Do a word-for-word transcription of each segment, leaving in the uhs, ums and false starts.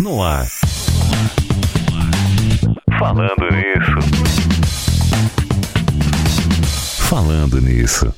no ar. Falando nisso. Falando nisso.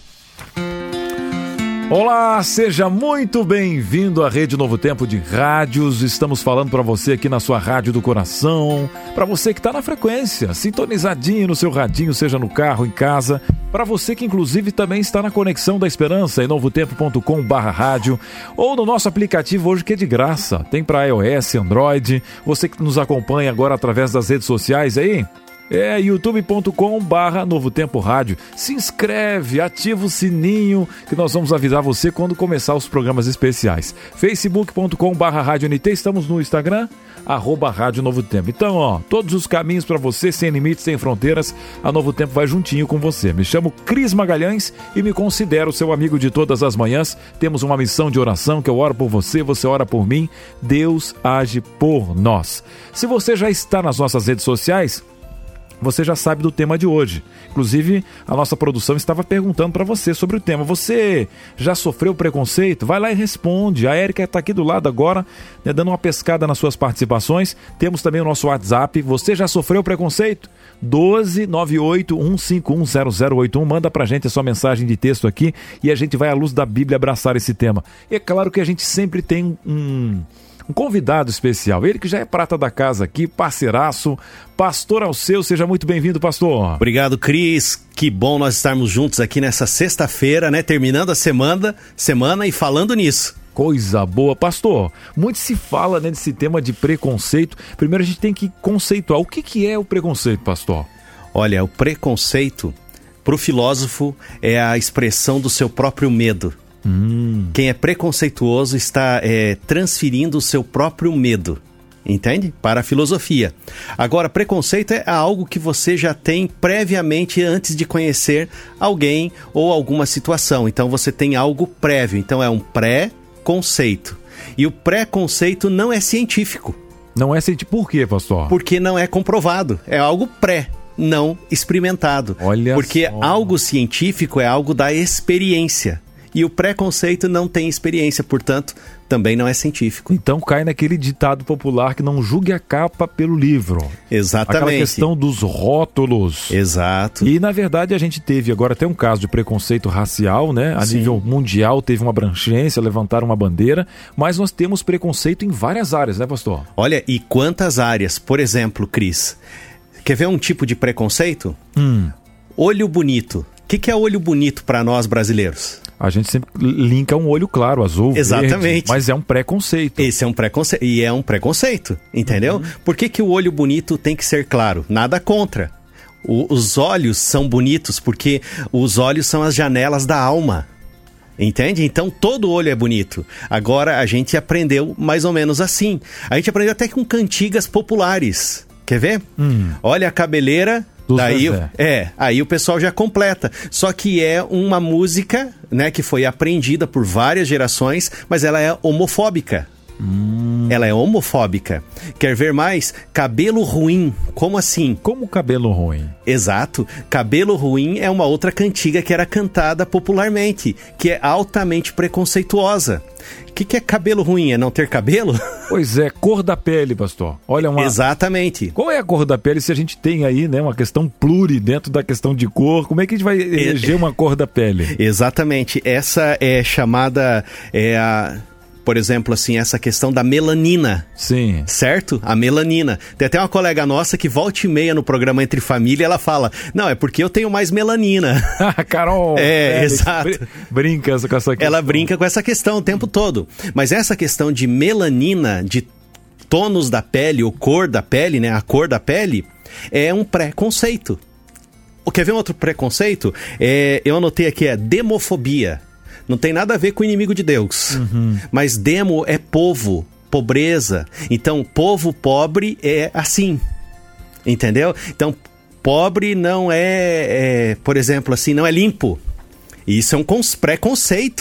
Olá, seja muito bem-vindo à Rede Novo Tempo de Rádios. Estamos falando para você aqui na sua rádio do coração, para você que está na frequência, sintonizadinho no seu radinho, seja no carro, em casa, para você que inclusive também está na Conexão da Esperança em novo tempo ponto com barra rádio ou no nosso aplicativo hoje que é de graça, tem para iOS, Android, você que nos acompanha agora através das redes sociais aí, é youtube ponto com barra Novo Tempo Rádio. Se inscreve, ativa o sininho que nós vamos avisar você quando começar os programas especiais. facebook ponto com barra Rádio N T, estamos no Instagram, arroba Rádio Novo Tempo. Então, ó, todos os caminhos para você, sem limites, sem fronteiras, a Novo Tempo vai juntinho com você. Me chamo Cris Magalhães e me considero seu amigo de todas as manhãs. Temos uma missão de oração que eu oro por você, você ora por mim, Deus age por nós. Se você já está nas nossas redes sociais, você já sabe do tema de hoje. Inclusive, a nossa produção estava perguntando para você sobre o tema. Você já sofreu preconceito? Vai lá e responde. A Érica está aqui do lado agora, né, dando uma pescada nas suas participações. Temos também o nosso WhatsApp. Você já sofreu preconceito? doze nove oito um cinco um zero zero oito um. Manda pra gente a sua mensagem de texto aqui e a gente vai à luz da Bíblia abraçar esse tema. E é claro que a gente sempre tem um... um convidado especial, ele que já é prata da casa aqui, parceiraço, pastor Alceu, seja muito bem-vindo, pastor. Obrigado, Cris, que bom nós estarmos juntos aqui nessa sexta-feira, né, terminando a semana, semana e falando nisso. Coisa boa, pastor, muito se fala, né, desse tema de preconceito. Primeiro a gente tem que conceituar, o que, que é o preconceito, pastor? Olha, o preconceito, para o filósofo, é a expressão do seu próprio medo. Hum. Quem é preconceituoso está é, transferindo o seu próprio medo, entende? Para a filosofia. Agora, preconceito é algo que você já tem previamente antes de conhecer alguém ou alguma situação. Então você tem algo prévio, então é um pré-conceito. E o preconceito não é científico. Não é científico, por quê, pastor? Porque não é comprovado, é algo pré, não experimentado. Olha Porque só. Algo científico é algo da experiência. E o preconceito não tem experiência, portanto, também não é científico. Então cai naquele ditado popular que não julgue a capa pelo livro. Exatamente. Aquela questão dos rótulos. Exato. E na verdade a gente teve agora até um caso de preconceito racial, né? A Sim. nível mundial teve uma abrangência, levantaram uma bandeira, mas nós temos preconceito em várias áreas, né, pastor? Olha, e quantas áreas? Por exemplo, Cris, quer ver um tipo de preconceito? Hum. Olho bonito. O que, que é olho bonito para nós brasileiros? A gente sempre linka um olho claro, azul, Exatamente. Verde, mas é um preconceito. Esse é um preconceito, e é um preconceito, entendeu? Uhum. Por que, que o olho bonito tem que ser claro? Nada contra. O, os olhos são bonitos porque os olhos são as janelas da alma. Entende? Então todo olho é bonito. Agora a gente aprendeu mais ou menos assim. A gente aprendeu até com cantigas populares. Quer ver? Hum. Olha a cabeleira... Do Daí, Zezé. é, aí o pessoal já completa. Só que é uma música, né, que foi aprendida por várias gerações, mas ela é homofóbica. Hum. Ela é homofóbica. Quer ver mais? Cabelo ruim. Como assim? Como cabelo ruim? Exato. Cabelo ruim é uma outra cantiga que era cantada popularmente, que é altamente preconceituosa. O que, que é cabelo ruim? É não ter cabelo? Pois é, cor da pele, pastor. Olha uma... Exatamente. Qual é a cor da pele se a gente tem aí, né, uma questão pluri dentro da questão de cor? Como é que a gente vai eleger uma cor da pele? Exatamente. Essa é chamada... É a... Por exemplo, assim, essa questão da melanina. Sim. Certo? A melanina. Tem até uma colega nossa que volta e meia no programa Entre Família, ela fala, não, é porque eu tenho mais melanina. Carol! É, é exato. Br- brinca com essa questão. Ela brinca com essa questão o tempo todo. Mas essa questão de melanina, de tons da pele, ou cor da pele, né? A cor da pele, é um preconceito. Quer ver um outro preconceito? É, eu anotei aqui, é demofobia. Não tem nada a ver com o inimigo de Deus. Uhum. Mas demo é povo, pobreza. Então, povo pobre é assim. Entendeu? Então, pobre não é, é por exemplo, assim, não é limpo. Isso é um preconceito.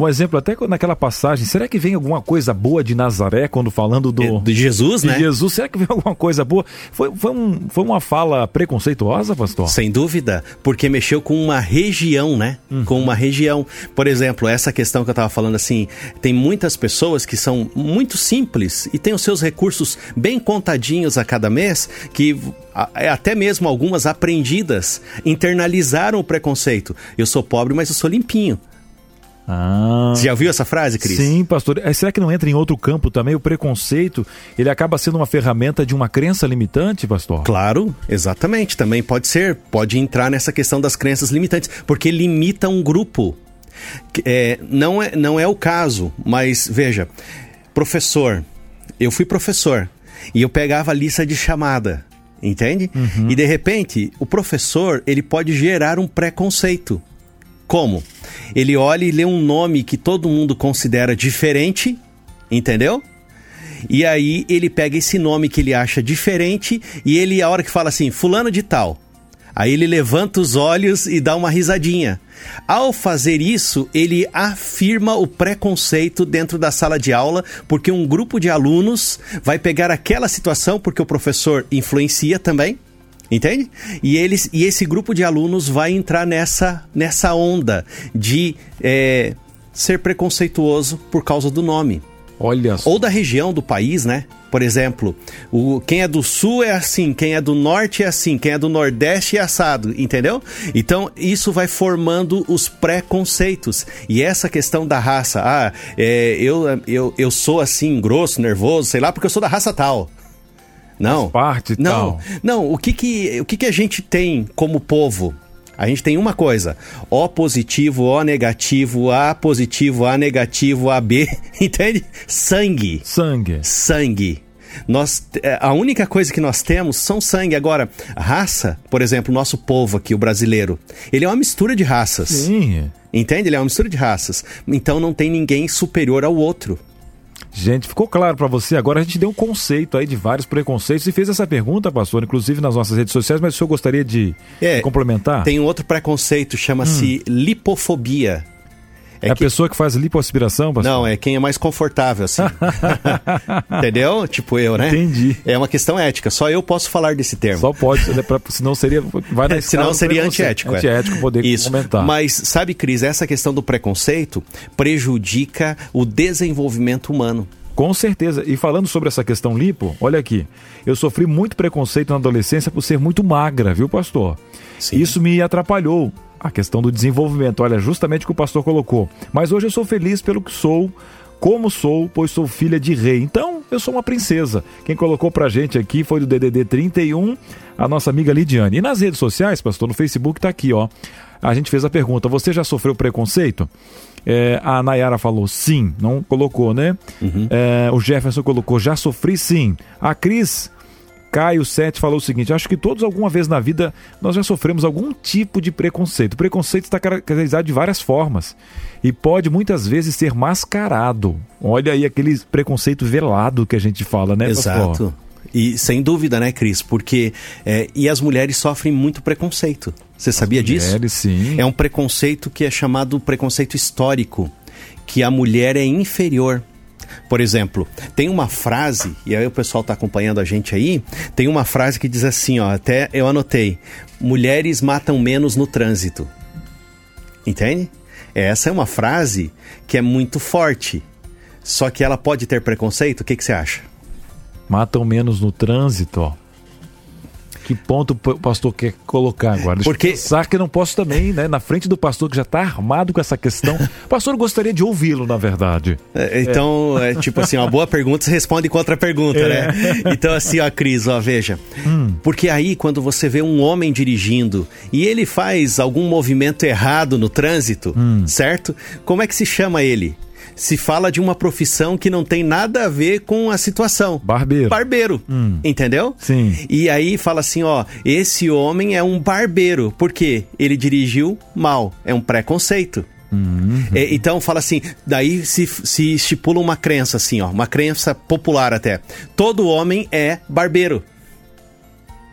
Um exemplo, até naquela passagem, será que vem alguma coisa boa de Nazaré, quando falando do... De Jesus, de né? Jesus, será que vem alguma coisa boa? Foi, foi, um, foi uma fala preconceituosa, pastor? Sem dúvida, porque mexeu com uma região, né? Uhum. Com uma região. Por exemplo, essa questão que eu estava falando assim, tem muitas pessoas que são muito simples e têm os seus recursos bem contadinhos a cada mês, que até mesmo algumas aprendidas internalizaram o preconceito. Eu sou pobre, mas eu sou limpinho. Ah. Você já ouviu essa frase, Cris? Sim, pastor. Será que não entra em outro campo também? O preconceito, ele acaba sendo uma ferramenta de uma crença limitante, pastor? Claro, exatamente. Também pode ser, pode entrar nessa questão das crenças limitantes, porque limita um grupo. É, não, é, não é o caso, mas veja, professor, eu fui professor e eu pegava a lista de chamada, entende? Uhum. E de repente, o professor, ele pode gerar um preconceito. Como? Ele olha e lê um nome que todo mundo considera diferente, entendeu? E aí ele pega esse nome que ele acha diferente e ele, a hora que fala assim, fulano de tal, aí ele levanta os olhos e dá uma risadinha. Ao fazer isso, ele afirma o preconceito dentro da sala de aula, porque um grupo de alunos vai pegar aquela situação, porque o professor influencia também, entende? E, eles, e esse grupo de alunos vai entrar nessa, nessa onda de é, ser preconceituoso por causa do nome. Olha só. Ou da região do país, né? Por exemplo, o, quem é do sul é assim, quem é do norte é assim, quem é do nordeste é assado, entendeu? Então, isso vai formando os preconceitos. E essa questão da raça, ah, é, eu, eu, eu sou assim, grosso, nervoso, sei lá, porque eu sou da raça tal. Não, parte não, tal. não. O que que, o que que a gente tem como povo? A gente tem uma coisa, O positivo, O negativo, A positivo, A negativo, A B, entende? Sangue. Sangue. Sangue. Nós, a única coisa que nós temos são sangue. Agora, raça, por exemplo, o nosso povo aqui, o brasileiro, ele é uma mistura de raças. Sim. Entende? Ele é uma mistura de raças. Então não tem ninguém superior ao outro. Gente, ficou claro para você? Agora a gente deu um conceito aí de vários preconceitos e fez essa pergunta, pastor, inclusive nas nossas redes sociais, mas o senhor gostaria de, é, de complementar? Tem um outro preconceito, chama-se hum. lipofobia. É, é a que... pessoa que faz lipoaspiração, pastor? Não, é quem é mais confortável, assim. Entendeu? Tipo eu, né? Entendi. É uma questão ética, só eu posso falar desse termo. Só pode, senão seria... Vai na senão seria antiético. Antiético poder Isso. comentar. Mas, sabe, Cris, essa questão do preconceito prejudica o desenvolvimento humano. Com certeza. E falando sobre essa questão lipo, olha aqui, eu sofri muito preconceito na adolescência por ser muito magra, viu, pastor? Sim. Isso me atrapalhou. A questão do desenvolvimento, olha, justamente o que o pastor colocou. Mas hoje eu sou feliz pelo que sou, como sou, pois sou filha de rei. Então, eu sou uma princesa. Quem colocou pra gente aqui foi do D D D trinta e um, a nossa amiga Lidiane. E nas redes sociais, pastor, no Facebook tá aqui, ó. A gente fez a pergunta, você já sofreu preconceito? É, a Nayara falou sim, não colocou, né? Uhum. É, o Jefferson colocou, já sofri sim. A Cris... Caio Sete falou o seguinte, acho que todos alguma vez na vida nós já sofremos algum tipo de preconceito. O preconceito está caracterizado de várias formas e pode muitas vezes ser mascarado. Olha aí aquele preconceito velado que a gente fala, né, Exato. Pastor? E sem dúvida, né, Cris? Porque é, e as mulheres sofrem muito preconceito. Você sabia as disso? Mulheres, sim. É um preconceito que é chamado preconceito histórico, que a mulher é inferior. Por exemplo, tem uma frase, e aí o pessoal está acompanhando a gente aí, tem uma frase que diz assim, ó, até eu anotei, mulheres matam menos no trânsito. Entende? Essa é uma frase que é muito forte, só que ela pode ter preconceito, o que, que você acha? Matam menos no trânsito, ó. Que ponto o pastor quer colocar agora? Deixa Porque... eu pensar que eu não posso também, né? Na frente do pastor que já está armado com essa questão. O pastor gostaria de ouvi-lo, na verdade. É, então, é. é tipo assim, uma boa pergunta se responde com outra pergunta, é. né? Então assim, ó, Cris, ó, veja. Hum. Porque aí, quando você vê um homem dirigindo e ele faz algum movimento errado no trânsito, hum. certo? Como é que se chama ele? Se fala de uma profissão que não tem nada a ver com a situação. Barbeiro. Barbeiro, hum. entendeu? Sim. E aí fala assim, ó, esse homem é um barbeiro. Por quê? Ele dirigiu mal. É um preconceito. Uhum. É, então fala assim, daí se, se estipula uma crença assim, ó, uma crença popular até. Todo homem é barbeiro.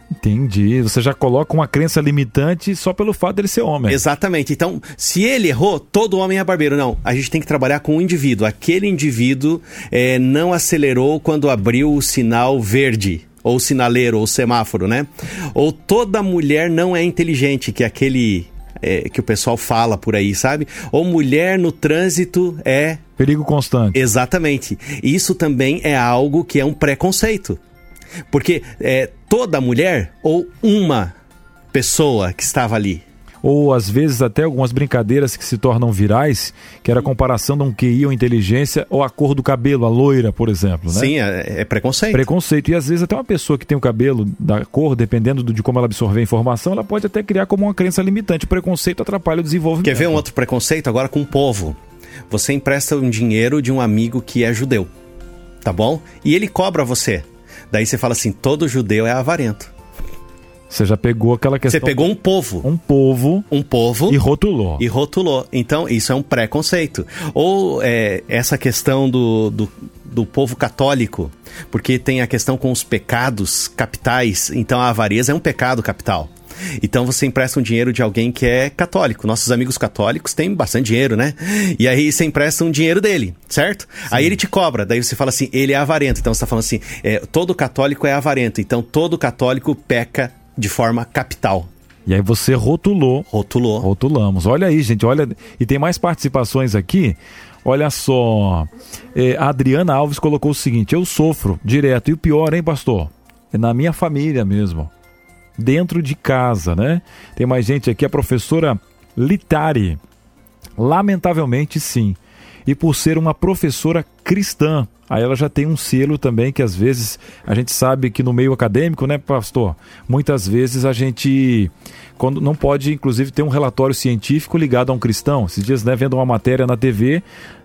Entendi. Você já coloca uma crença limitante só pelo fato dele ser homem. Exatamente. Então, se ele errou, todo homem é barbeiro. Não, a gente tem que trabalhar com o indivíduo. Aquele indivíduo é, não acelerou quando abriu o sinal verde, ou sinaleiro, ou semáforo, né? Ou toda mulher não é inteligente, que é aquele é, que o pessoal fala por aí, sabe? Ou mulher no trânsito é... perigo constante. Exatamente. Isso também é algo que é um preconceito. Porque é, toda mulher ou uma pessoa que estava ali. Ou às vezes até algumas brincadeiras que se tornam virais, que era a comparação de um Q I ou inteligência ou a cor do cabelo, a loira, por exemplo, né? Sim, é, é preconceito. Preconceito. E às vezes até uma pessoa que tem o cabelo da cor, dependendo de como ela absorver a informação, ela pode até criar como uma crença limitante. O preconceito atrapalha o desenvolvimento. Quer ver um outro preconceito agora com o povo? Você empresta um dinheiro de um amigo que é judeu, tá bom? E ele cobra você. Daí você fala assim, todo judeu é avarento. Você já pegou aquela questão... Você pegou um povo. Um povo. Um povo. E rotulou. E rotulou. Então, isso é um preconceito. Ou é, essa questão do, do, do povo católico, porque tem a questão com os pecados capitais. Então, a avareza é um pecado capital. Então você empresta um dinheiro de alguém que é católico. Nossos amigos católicos têm bastante dinheiro, né? E aí você empresta um dinheiro dele, certo? Sim. Aí ele te cobra, daí você fala assim, ele é avarento. Então você está falando assim, é, todo católico é avarento. Então todo católico peca de forma capital. E aí você rotulou. Rotulou. Rotulamos. Olha aí, gente, olha. E tem mais participações aqui. Olha só. É, a Adriana Alves colocou o seguinte, eu sofro direto. E o pior, hein, pastor? É na minha família mesmo. Dentro de casa, né? Tem mais gente aqui, a professora Litari. Lamentavelmente, sim. E por ser uma professora cristã, aí ela já tem um selo também que às vezes a gente sabe que no meio acadêmico, né, pastor? Muitas vezes a gente quando não pode, inclusive, ter um relatório científico ligado a um cristão. Esses dias, né, vendo uma matéria na T V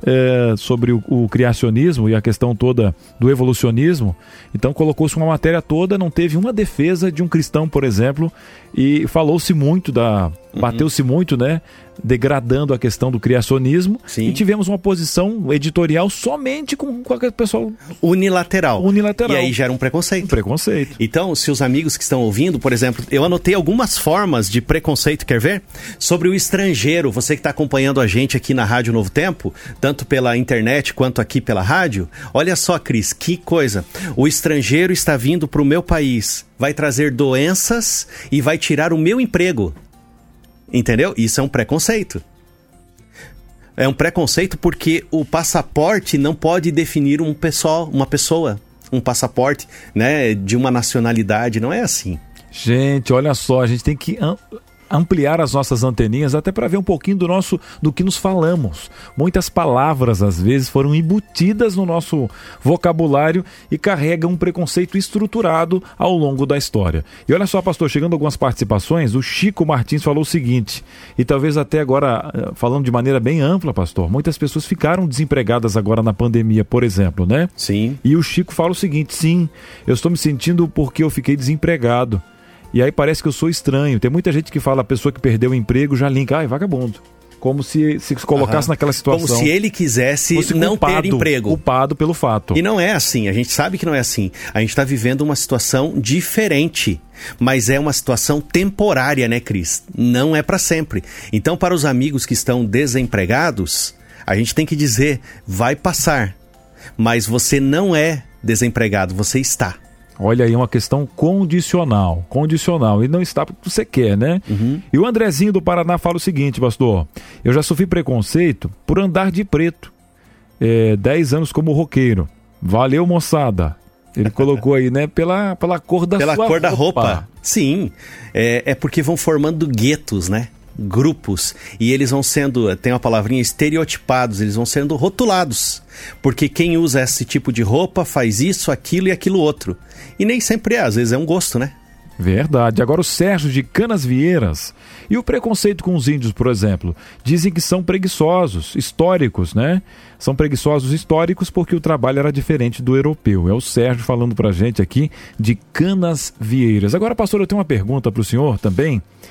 é, sobre o, o criacionismo e a questão toda do evolucionismo. Então colocou-se uma matéria toda, não teve uma defesa de um cristão, por exemplo, e falou-se muito da... Uhum. Bateu-se muito, né? Degradando a questão do criacionismo. Sim. E tivemos uma posição editorial somente com, com aquele pessoal... Unilateral. Unilateral. E aí gera um preconceito. Um preconceito. Então, se os amigos que estão ouvindo, por exemplo, eu anotei algumas formas de preconceito, quer ver? Sobre o estrangeiro, você que está acompanhando a gente aqui na Rádio Novo Tempo, tanto pela internet quanto aqui pela rádio. Olha só, Cris, que coisa. O estrangeiro está vindo para o meu país, vai trazer doenças e vai tirar o meu emprego. Entendeu? Isso é um preconceito. É um preconceito porque o passaporte não pode definir um pessoal, uma pessoa. Um passaporte, né, de uma nacionalidade, não é assim. Gente, olha só, a gente tem que ampliar as nossas anteninhas até para ver um pouquinho do nosso, do que nos falamos. Muitas palavras, às vezes, foram embutidas no nosso vocabulário e carregam um preconceito estruturado ao longo da história. E olha só, pastor, chegando algumas participações, o Chico Martins falou o seguinte, e talvez até agora, falando de maneira bem ampla, pastor, muitas pessoas ficaram desempregadas agora na pandemia, por exemplo, né? Sim. E o Chico fala o seguinte, sim, eu estou me sentindo porque eu fiquei desempregado. E aí parece que eu sou estranho. Tem muita gente que fala, a pessoa que perdeu o emprego já linka, ai, vagabundo. Como se se colocasse uhum. naquela situação. Como se ele quisesse não culpado, ter emprego. Culpado pelo fato. E não é assim, a gente sabe que não é assim. A gente está vivendo uma situação diferente. Mas é uma situação temporária, né, Cris? Não é para sempre. Então, para os amigos que estão desempregados, a gente tem que dizer, vai passar. Mas você não é desempregado, você está. Olha aí, uma questão condicional, condicional, e não está porque você quer, né? Uhum. E o Andrezinho do Paraná fala o seguinte, pastor, eu já sofri preconceito por andar de preto, é, dez anos como roqueiro, valeu moçada, ele colocou aí, né, pela, pela cor da pela sua cor roupa. da roupa, sim, é, é porque vão formando guetos, né? Grupos, e eles vão sendo, tem uma palavrinha, estereotipados, eles vão sendo rotulados, porque quem usa esse tipo de roupa faz isso, aquilo e aquilo outro, e nem sempre é, às vezes é um gosto, né? Verdade. Agora o Sérgio de Canasvieiras e o preconceito com os índios, por exemplo, dizem que são preguiçosos, históricos, né? São preguiçosos históricos porque o trabalho era diferente do europeu. É o Sérgio falando pra gente aqui de Canasvieiras. Agora, pastor, eu tenho uma pergunta pro senhor também.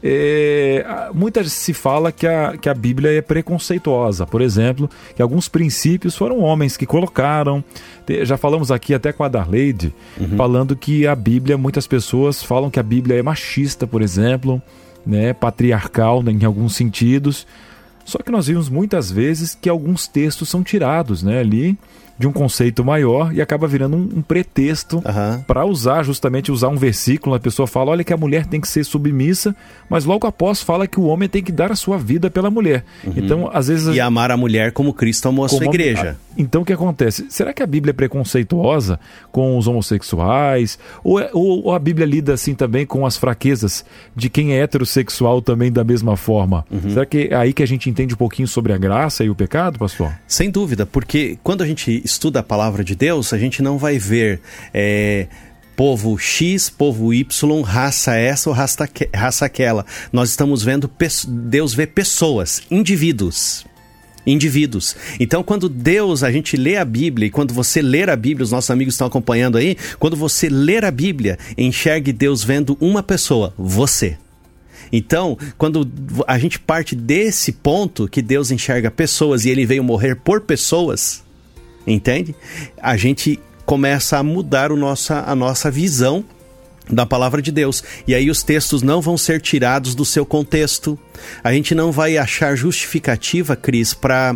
É, muitas se fala que a, que a Bíblia é preconceituosa. Por exemplo, que alguns princípios foram homens que colocaram. Já falamos aqui até com a Darleide, uhum. falando que a Bíblia, muitas pessoas falam que a Bíblia é machista, por exemplo, né, patriarcal em alguns sentidos. Só que nós vimos muitas vezes que alguns textos são tirados, né, ali de um conceito maior e acaba virando um, um pretexto uhum. para usar, justamente usar um versículo. A pessoa fala, olha que a mulher tem que ser submissa, mas logo após fala que o homem tem que dar a sua vida pela mulher. Uhum. Então, às vezes... E amar a mulher como Cristo amou a sua igreja. A... Então, o que acontece? Será que a Bíblia é preconceituosa com os homossexuais? Ou, é, ou, ou a Bíblia lida assim também com as fraquezas de quem é heterossexual também da mesma forma? Uhum. Será que é aí que a gente entende um pouquinho sobre a graça e o pecado, pastor? Sem dúvida, porque quando a gente estuda a palavra de Deus, a gente não vai ver é, povo X, povo Y, raça essa ou raça, raça aquela. Nós estamos vendo, Deus vê pessoas, indivíduos. Indivíduos. Então, quando Deus, a gente lê a Bíblia, e quando você ler a Bíblia, os nossos amigos estão acompanhando aí, quando você ler a Bíblia, enxergue Deus vendo uma pessoa, você. Então, quando a gente parte desse ponto que Deus enxerga pessoas e Ele veio morrer por pessoas, entende? A gente começa a mudar o nossa, a nossa visão da palavra de Deus. E aí os textos não vão ser tirados do seu contexto. A gente não vai achar justificativa, Cris, para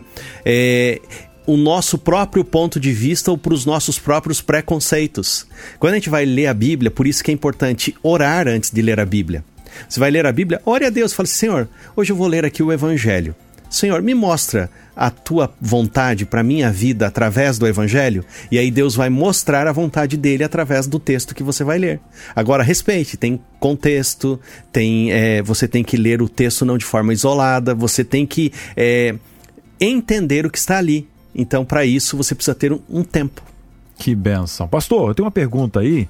é, o nosso próprio ponto de vista ou para os nossos próprios preconceitos. Quando a gente vai ler a Bíblia, por isso que é importante orar antes de ler a Bíblia. Você vai ler a Bíblia, ore a Deus, fale, Senhor, hoje eu vou ler aqui o Evangelho. Senhor, me mostra a tua vontade para a minha vida através do Evangelho, e aí Deus vai mostrar a vontade dele através do texto que você vai ler. Agora, respeite, tem contexto, tem, é, você tem que ler o texto não de forma isolada, você tem que é, entender o que está ali. Então, para isso, você precisa ter um, um tempo. Que bênção. Pastor, eu tenho uma pergunta aí,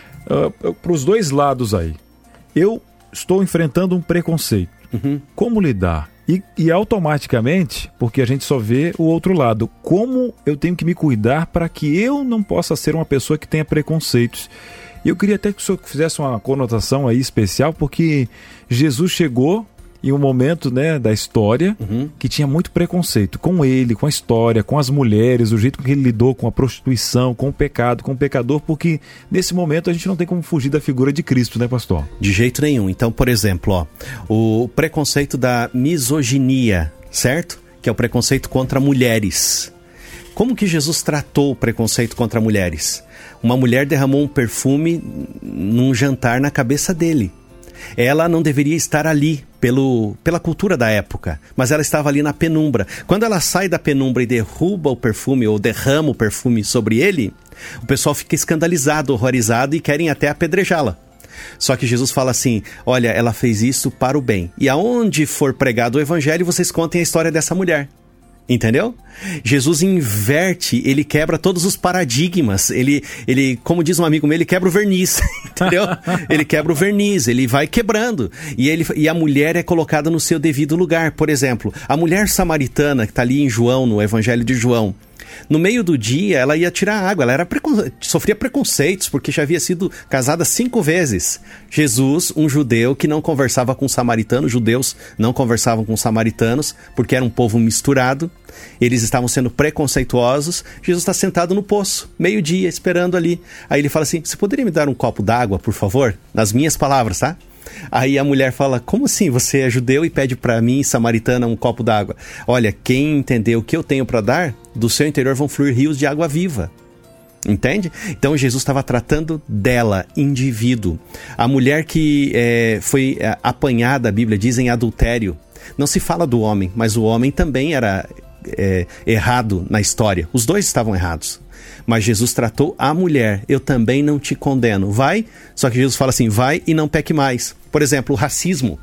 uh, para os dois lados aí. Eu estou enfrentando um preconceito. Uhum. Como lidar? E, e automaticamente, porque a gente só vê o outro lado, como eu tenho que me cuidar para que eu não possa ser uma pessoa que tenha preconceitos. E eu queria até que o senhor fizesse uma conotação aí especial, porque Jesus chegou em um momento, né, da história, uhum. que tinha muito preconceito com ele, com a história, com as mulheres, o jeito que ele lidou com a prostituição, com o pecado, com o pecador, porque nesse momento a gente não tem como fugir da figura de Cristo, né, pastor? De jeito nenhum. Então, por exemplo, ó, o preconceito da misoginia, certo? Que é o preconceito contra mulheres. Como que Jesus tratou o preconceito contra mulheres? Uma mulher derramou um perfume num jantar na cabeça dele. Ela não deveria estar ali pelo, pela cultura da época, mas ela estava ali na penumbra. Quando ela sai da penumbra e derruba o perfume ou derrama o perfume sobre ele, o pessoal fica escandalizado, horrorizado e querem até apedrejá-la. Só que Jesus fala assim, olha, ela fez isso para o bem. E aonde for pregado o evangelho, vocês contem a história dessa mulher. Entendeu? Jesus inverte, ele quebra todos os paradigmas, ele, ele, como diz um amigo meu, ele quebra o verniz, entendeu? Ele quebra o verniz, ele vai quebrando, e, ele, e a mulher é colocada no seu devido lugar. Por exemplo, a mulher samaritana que está ali em João, no Evangelho de João, no meio do dia ela ia tirar água, ela era precon... sofria preconceitos porque já havia sido casada cinco vezes. Jesus, um judeu que não conversava com samaritanos, judeus não conversavam com samaritanos porque era um povo misturado, eles estavam sendo preconceituosos. Jesus está sentado no poço, meio dia, esperando ali. Aí ele fala assim, você poderia me dar um copo d'água, por favor? Nas minhas palavras, tá? Aí a mulher fala, como assim? Você é judeu e pede para mim, samaritana, um copo d'água? Olha, quem entender o que eu tenho para dar, do seu interior vão fluir rios de água viva. Entende? Então Jesus estava tratando dela, indivíduo. A mulher que é, foi é, apanhada, a Bíblia diz, em adultério. Não se fala do homem, mas o homem também era é, errado na história. Os dois estavam errados. Mas Jesus tratou a mulher, eu também não te condeno, vai, só que Jesus fala assim, vai e não peque mais. Por exemplo, o racismo.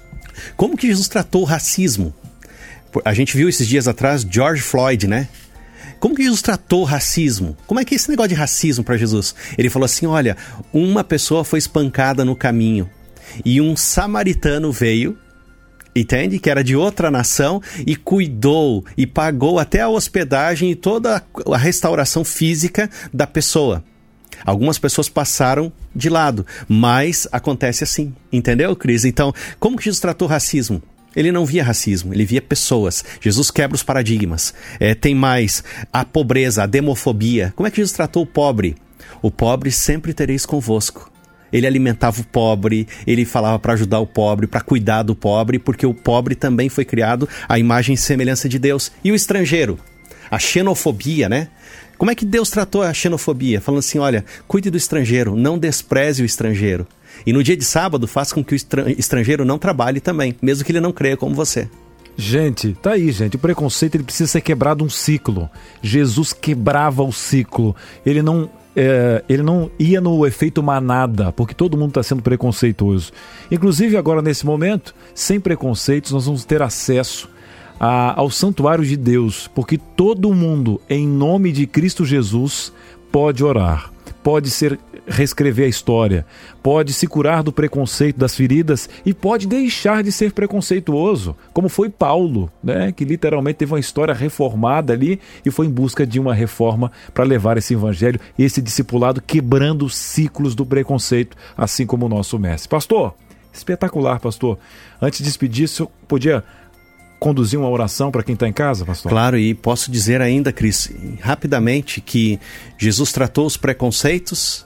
Como que Jesus tratou o racismo? A gente viu esses dias atrás George Floyd, né? Como que Jesus tratou o racismo? Como é que é esse negócio de racismo para Jesus? Ele falou assim, olha, uma pessoa foi espancada no caminho e um samaritano veio, entende? Que era de outra nação e cuidou e pagou até a hospedagem e toda a restauração física da pessoa. Algumas pessoas passaram de lado, mas acontece assim, entendeu, Cris? Então, como que Jesus tratou o racismo? Ele não via racismo, ele via pessoas. Jesus quebra os paradigmas. É, tem mais a pobreza, a demofobia. Como é que Jesus tratou o pobre? O pobre sempre tereis convosco. Ele alimentava o pobre, ele falava para ajudar o pobre, para cuidar do pobre, porque o pobre também foi criado à imagem e semelhança de Deus. E o estrangeiro? A xenofobia, né? Como é que Deus tratou a xenofobia? Falando assim, olha, cuide do estrangeiro, não despreze o estrangeiro. E no dia de sábado, faça com que o estrangeiro não trabalhe também, mesmo que ele não creia como você. Gente, tá aí, gente. O preconceito ele precisa ser quebrado um ciclo. Jesus quebrava o ciclo. Ele não, é, ele não ia no efeito manada, porque todo mundo está sendo preconceituoso. Inclusive, agora, nesse momento, sem preconceitos, nós vamos ter acesso a, ao santuário de Deus, porque todo mundo, em nome de Cristo Jesus, pode orar, pode ser reescrever a história, pode se curar do preconceito, das feridas, e pode deixar de ser preconceituoso, como foi Paulo, né? Que literalmente teve uma história reformada ali e foi em busca de uma reforma para levar esse evangelho, esse discipulado, quebrando os ciclos do preconceito, assim como o nosso mestre. Pastor, espetacular, pastor. Antes de despedir, se eu podia conduzir uma oração para quem está em casa, pastor? Claro, e posso dizer ainda, Cris, rapidamente, que Jesus tratou os preconceitos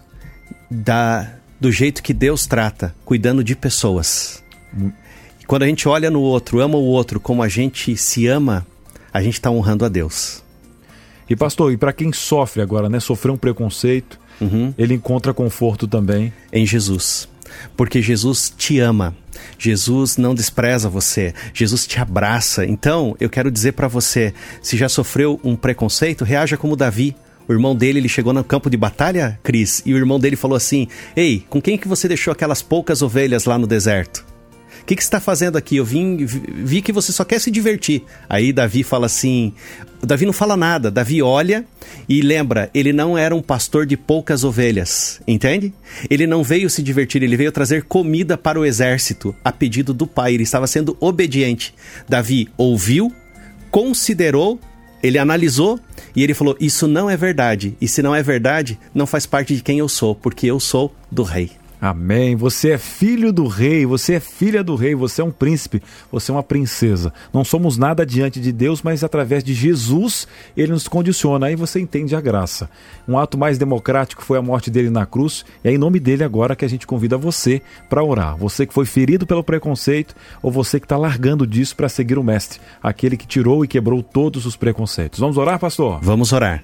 da, do jeito que Deus trata, cuidando de pessoas. Hum. Quando a gente olha no outro, ama o outro como a gente se ama, a gente está honrando a Deus. E pastor, e para quem sofre agora, né, sofreu um preconceito, uhum. ele encontra conforto também em Jesus. Porque Jesus te ama, Jesus não despreza você, Jesus te abraça. Então, eu quero dizer para você, se já sofreu um preconceito, reaja como Davi. O irmão dele, ele chegou no campo de batalha, Cris, e o irmão dele falou assim, ei, com quem que você deixou aquelas poucas ovelhas lá no deserto? O que, que você está fazendo aqui? Eu vim, vi que você só quer se divertir. Aí Davi fala assim, Davi não fala nada, Davi olha e lembra, ele não era um pastor de poucas ovelhas, entende? Ele não veio se divertir, ele veio trazer comida para o exército, a pedido do pai, ele estava sendo obediente. Davi ouviu, considerou, ele analisou e ele falou, isso não é verdade, e se não é verdade, não faz parte de quem eu sou, porque eu sou do rei. Amém. Você é filho do rei, você é filha do rei, você é um príncipe, você é uma princesa. Não somos nada diante de Deus, mas através de Jesus, ele nos condiciona. Aí você entende a graça. Um ato mais democrático foi a morte dele na cruz, e é em nome dele agora que a gente convida você para orar. Você que foi ferido pelo preconceito, ou você que está largando disso para seguir o mestre, aquele que tirou e quebrou todos os preconceitos. Vamos orar, pastor? Vamos orar.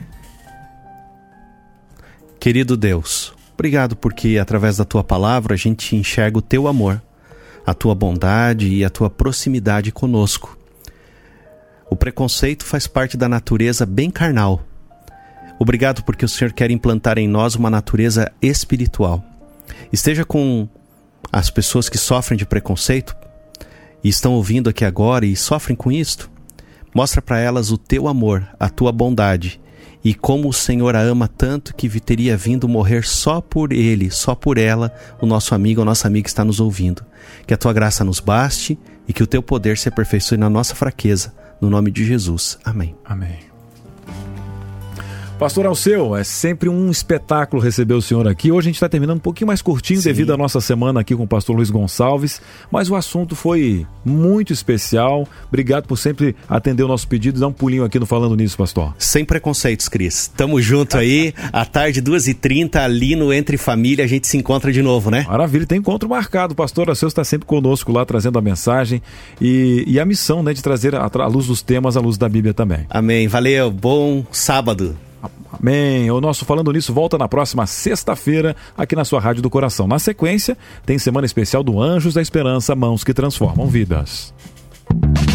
Querido Deus, obrigado porque através da tua palavra a gente enxerga o teu amor, a tua bondade e a tua proximidade conosco. O preconceito faz parte da natureza bem carnal. Obrigado porque o Senhor quer implantar em nós uma natureza espiritual. Esteja com as pessoas que sofrem de preconceito e estão ouvindo aqui agora e sofrem com isto. Mostra para elas o teu amor, a tua bondade, e como o Senhor a ama tanto que teria vindo morrer só por ele, só por ela, o nosso amigo, a nossa amiga que está nos ouvindo. Que a tua graça nos baste e que o teu poder se aperfeiçoe na nossa fraqueza. No nome de Jesus. Amém. Amém. Pastor Alceu, é sempre um espetáculo receber o senhor aqui. Hoje a gente está terminando um pouquinho mais curtinho, sim, devido à nossa semana aqui com o pastor Luiz Gonçalves, mas o assunto foi muito especial. Obrigado por sempre atender o nosso pedido e dar um pulinho aqui no Falando Nisso, pastor. Sem preconceitos, Cris. Tamo junto aí, à tarde, duas e trinta, ali no Entre Família, a gente se encontra de novo, né? Maravilha, tem encontro marcado. O pastor Alceu está sempre conosco lá, trazendo a mensagem e, e a missão, né, de trazer a, a luz dos temas, a luz da Bíblia também. Amém, valeu, bom sábado. Amém. O nosso Falando Nisso volta na próxima sexta-feira aqui na sua Rádio do Coração. Na sequência, tem semana especial do Anjos da Esperança, Mãos que Transformam Vidas.